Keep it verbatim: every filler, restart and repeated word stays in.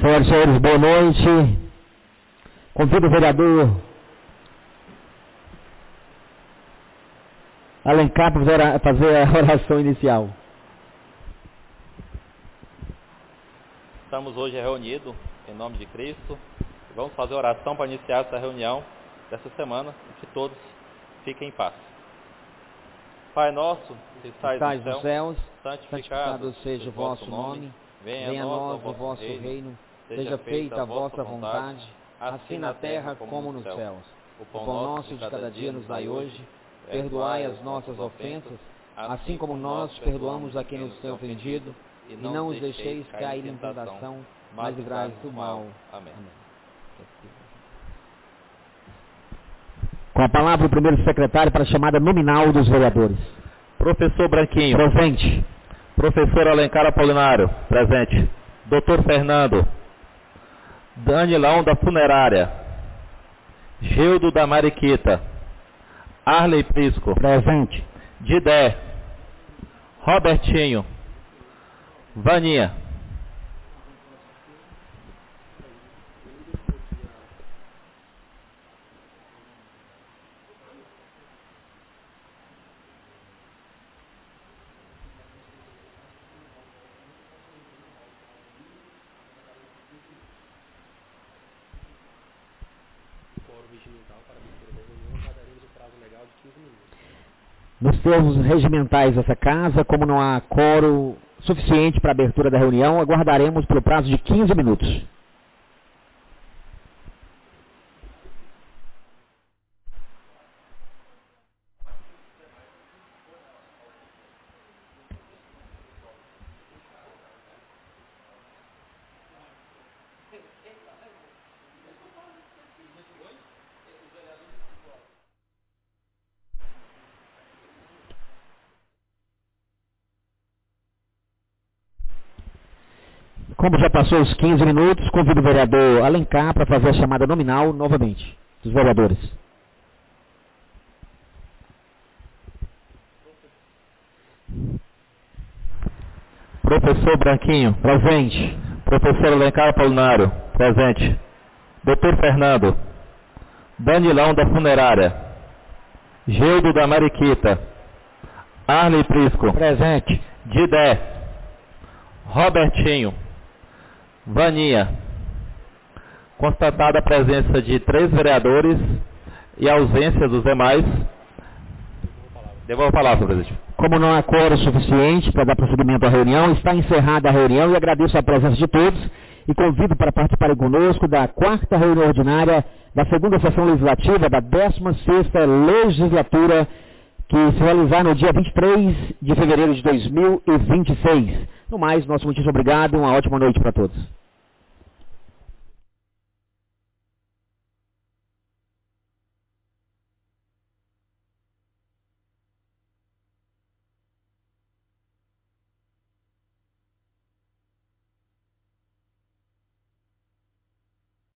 Senhoras e senhores, boa noite. Convido o vereador Alencar para fazer a oração inicial. Estamos hoje reunidos em nome de Cristo. Vamos fazer oração para iniciar essa reunião dessa semana e que todos fiquem em paz. Pai nosso, que estais nos céus, santificado seja o vosso nome. Venha a nós o vosso reino. Seja feita a vossa vontade, assim na terra como nos céus. O pão nosso de cada dia nos dai hoje. Perdoai as nossas ofensas, assim como nós perdoamos a quem nos tem ofendido. E não os deixeis cair em tentação, mas livrai-nos do mal. Amém. Com a palavra o primeiro secretário para a chamada nominal dos vereadores. Professor Branquinho. Presente. Professor Alencar Apolinário. Presente. Doutor Fernando. Danilão da Funerária. Gildo da Mariquita. Arley Prisco. Presente. Didé. Robertinho. Vaninha. Nos termos regimentais dessa casa, como não há quórum suficiente para a abertura da reunião, aguardaremos pelo prazo de quinze minutos. Como já passou os quinze minutos, convido o vereador Alencar para fazer a chamada nominal novamente dos vereadores. Professor Branquinho. Presente. Professor Alencar Apolinário. Presente. Doutor Fernando. Danilão da Funerária. Gildo da Mariquita. Arley Prisco. Presente. Didé. Robertinho. Vaninha. Constatada a presença de três vereadores e a ausência dos demais. Devolvo a palavra, presidente. Como não há quórum suficiente para dar prosseguimento à reunião, está encerrada a reunião e agradeço a presença de todos e convido para participarem conosco da quarta reunião ordinária da segunda sessão legislativa da décima sexta legislatura, que se realizar no dia vinte e três de fevereiro de dois mil e vinte e seis. No mais, nosso muitíssimo obrigado e uma ótima noite para todos.